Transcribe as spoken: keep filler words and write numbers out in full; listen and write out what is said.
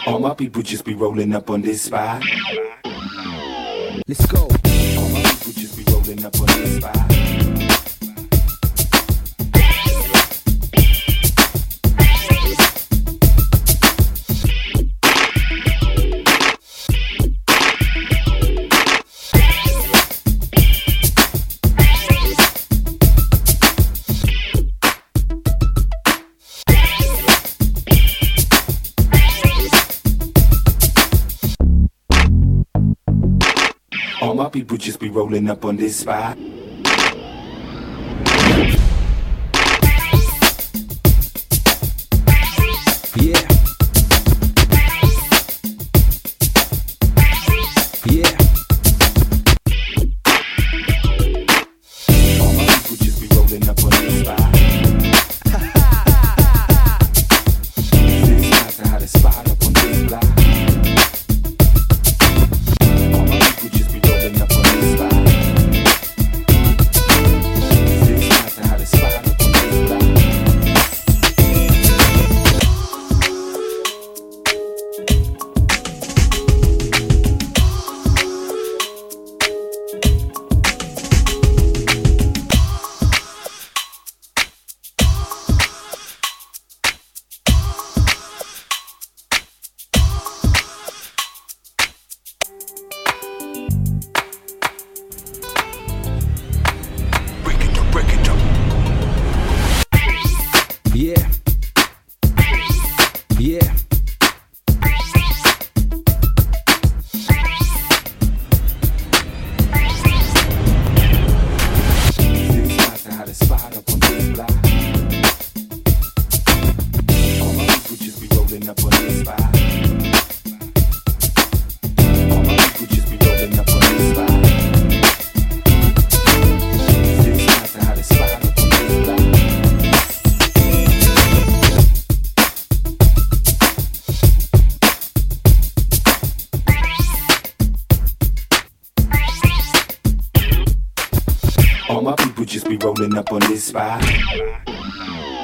All my people just be rolling up on this spot. Let's go. All my people just be rolling up on this spot. All my people just be rolling up on this spot. Yeah. Yeah. All my people just be rolling up on this spot. This spot's the hottest spot up on this block. Yeah. Yeah. This spot's the hottest spot up on this block. All my people just be rolling up on this spot. All my people just be rolling up on this spot. This spot's the hottest spot up on this block. All my people just be rolling up on this spot.